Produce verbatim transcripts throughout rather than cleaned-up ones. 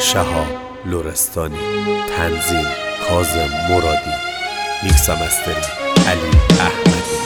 شهاب لرستانی، تنظیم کاظم مرادی، میکس و مسترینگ علی احمدی.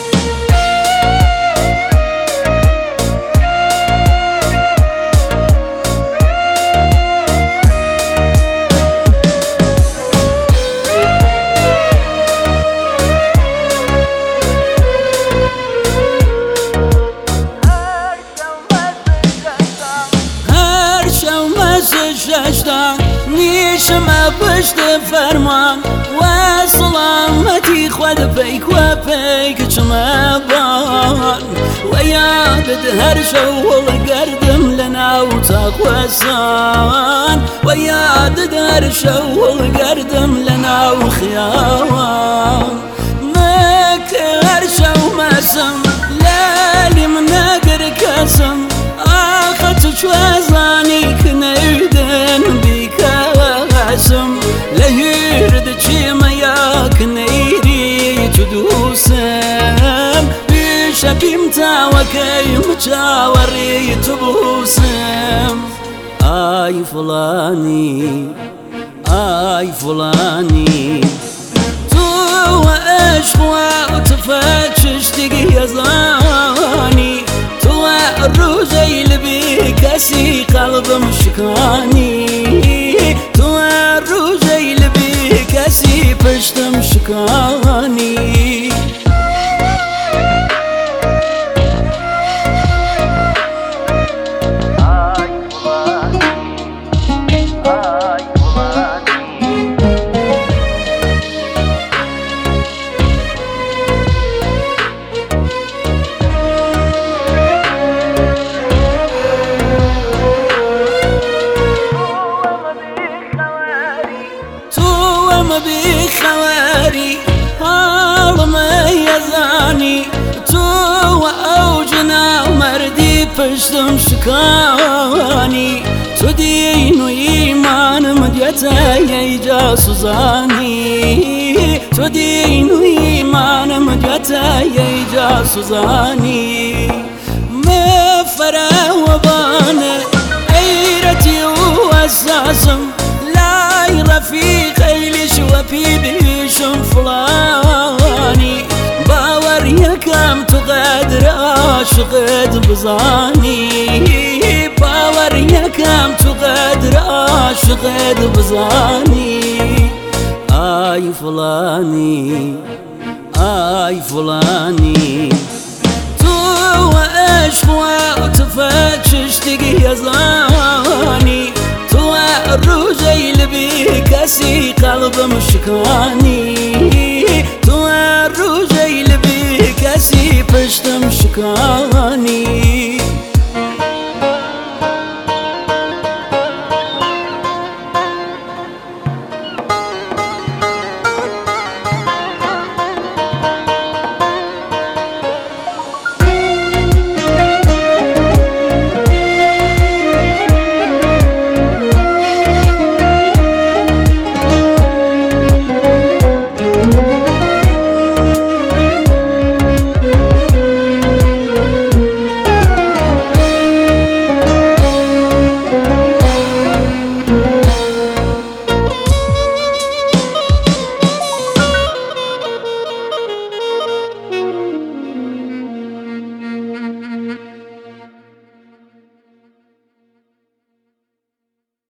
نیشم پشت فرمان و سلامتی خود پیک و پیک چما بان و یادت هر شو گردم لناو تاقوسان و یادت هر شو گردم لناو خیاوان مک هر شو مسم لالی من نقر کسم آخت شوازانی کنیدن لهيرد چیم یاک نیری تدوسم بشبیم تاوکیم چاوری تبوسم آی فلانی آی فلانی تو عشق و تفتش دیگه یزانی تو روزی لبی کسی قلبم شکانی روزی لبی کسی پشتم شکانی بی خواری حال میزانی تو اوجنا مردی پشتم شکانی تو دین و ایمانم دیتا ی جاسوزانی تو دین و ایمانم دیتا ی جاسوزانی مفره و بانه ایرتی و اساسم لای رفیق ایلیش و پی بیشم فلانی باور یکم تو قدر عاشقت بزانی باور یکم تو قدر عاشقت بزانی آی فلانی آی فلانی تو عشق و تفتش دیگه یزانی تو روزی لبی کسی قلبم شکانی تو روزی لبی کسی پشتم شکانی